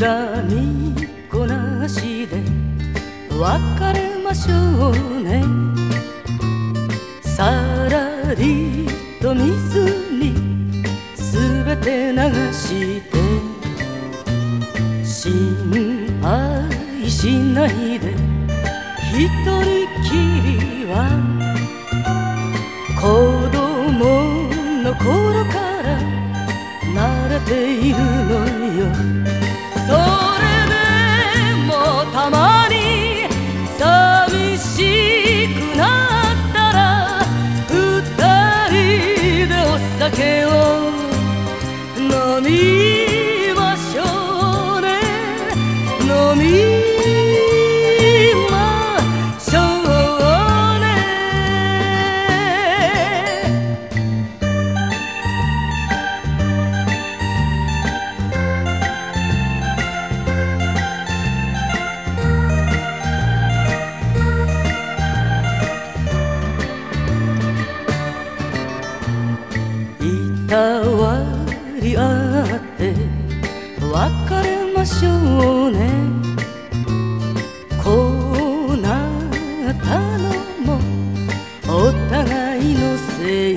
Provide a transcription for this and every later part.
恨みこなしで別れましょうね。さらりと水にすべて流して心配しないで一人きりは子供の頃から慣れているのよ。それでもたまに寂しくなったら二人でお酒を飲みましょうね。飲みいたわり合って別れましょうね。こうなったのもお互いのせい。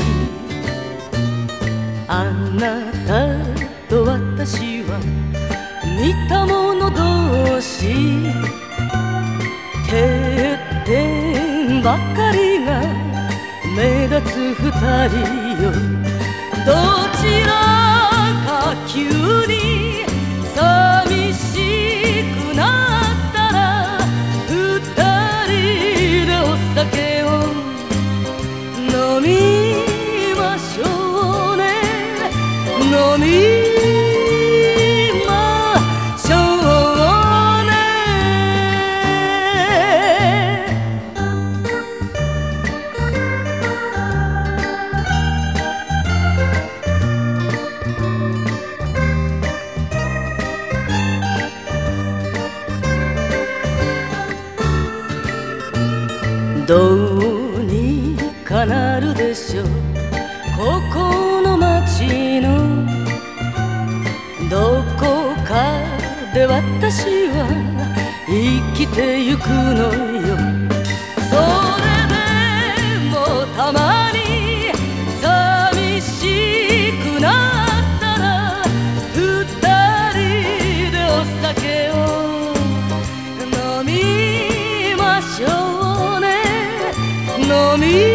あなたと私は似た者同士。欠点ばかりが目立つ二人よ。どちらか急に寂しくなったら二人でお酒を飲みましょうね。飲みどうにかなるでしょう。ここの街のどこかで私は生きてゆくのよ。それでもたまに寂しくなったら二人でお酒を飲みましょうね。飲み